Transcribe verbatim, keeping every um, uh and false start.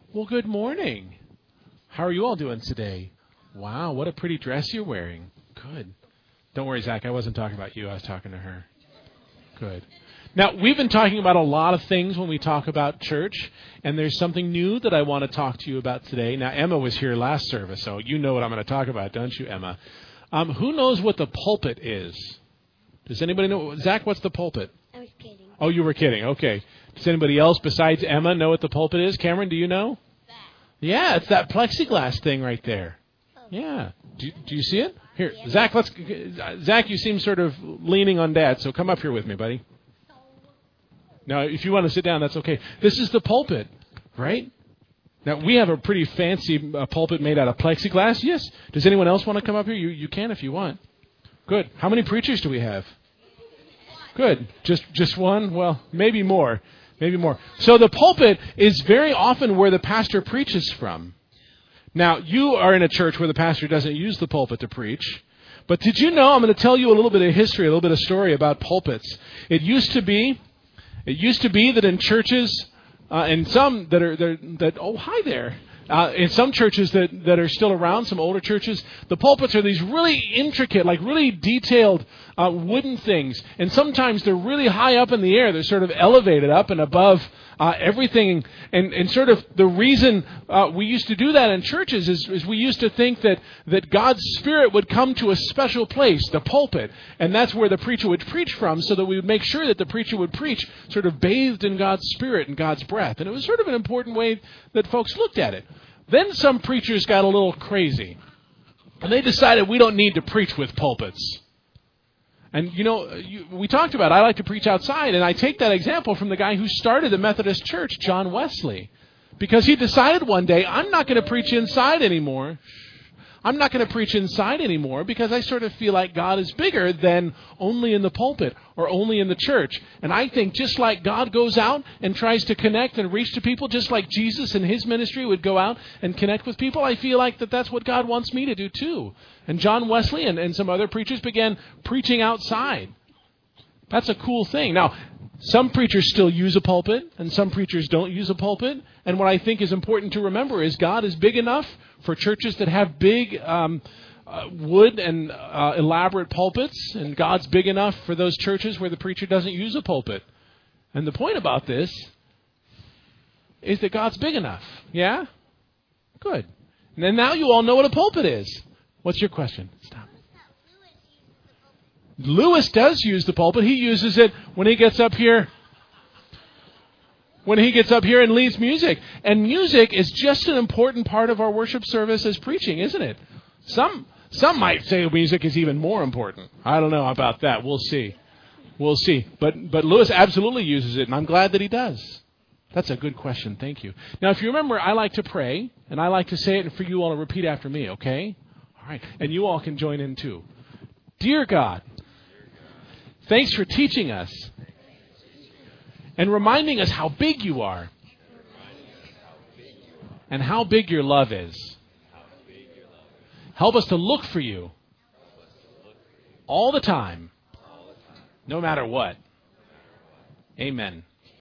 Well, good morning. How are you all doing today? Wow, what a pretty dress you're wearing. Good. Don't worry, Zach, I wasn't talking about you. I was talking to her. Good. Now, we've been talking about a lot of things when we talk about church, and there's something new that I want to talk to you about today. Now, Emma was here last service, so you know what I'm going to talk about, don't you, Emma? Um, who knows what the pulpit is? Does anybody know? Zach, what's the pulpit? I was kidding. Oh, you were kidding. Okay. Does anybody else besides Emma know what the pulpit is? Cameron, do you know? That. Yeah, it's that plexiglass thing right there. Oh. Yeah. Do, do you see it? Here, Yeah. Zach, let's. Zach, you seem sort of leaning on Dad, so come up here with me, buddy. Now, if you want to sit down, that's okay. This is the pulpit, right? Now, we have a pretty fancy uh, pulpit made out of plexiglass. Yes. Does anyone else want to come up here? You you can if you want. Good. How many preachers do we have? Good. Just just one? Well, maybe more. Maybe more. So the pulpit is very often where the pastor preaches from. Now, you are in a church where the pastor doesn't use the pulpit to preach. But did you know, I'm going to tell you a little bit of history, a little bit of story about pulpits. It used to be, it used to be that in churches, uh, and some that are, that, that oh, hi there. Uh, in some churches that, that are still around, some older churches, the pulpits are these really intricate, like really detailed uh, wooden things. And sometimes they're really high up in the air. They're sort of elevated up and above uh, everything. And, and sort of the reason uh, we used to do that in churches is, is we used to think that, that God's Spirit would come to a special place, the pulpit. And that's where the preacher would preach from, so that we would make sure that the preacher would preach sort of bathed in God's Spirit and God's breath. And it was sort of an important way that folks looked at it. Then some preachers got a little crazy, and they decided we don't need to preach with pulpits. And, you know, you, we talked about, I like to preach outside, and I take that example from the guy who started the Methodist Church, John Wesley, because he decided one day, I'm not going to preach inside anymore. I'm not going to preach inside anymore because I sort of feel like God is bigger than only in the pulpit or only in the church. And I think just like God goes out and tries to connect and reach to people, just like Jesus in his ministry would go out and connect with people, I feel like that that's what God wants me to do too. And John Wesley and, and some other preachers began preaching outside. That's a cool thing. Now, some preachers still use a pulpit, and some preachers don't use a pulpit. And what I think is important to remember is God is big enough for churches that have big um, uh, wood and uh, elaborate pulpits, and God's big enough for those churches where the preacher doesn't use a pulpit. And the point about this is that God's big enough. Yeah? Good. And then now you all know what a pulpit is. What's your question? Stop. Lewis does use the pulpit. He uses it when he gets up here. When he gets up here and leads music. And music is just an important part of our worship service as preaching, isn't it? Some some might say music is even more important. I don't know about that. We'll see. We'll see. But but Lewis absolutely uses it, and I'm glad that he does. That's a good question. Thank you. Now, if you remember, I like to pray, and I like to say it, and for you all to repeat after me, okay? All right. And you all can join in too. Dear God, thanks for teaching us and reminding us how big you are and how big your love is. Help us to look for you all the time, no matter what. Amen.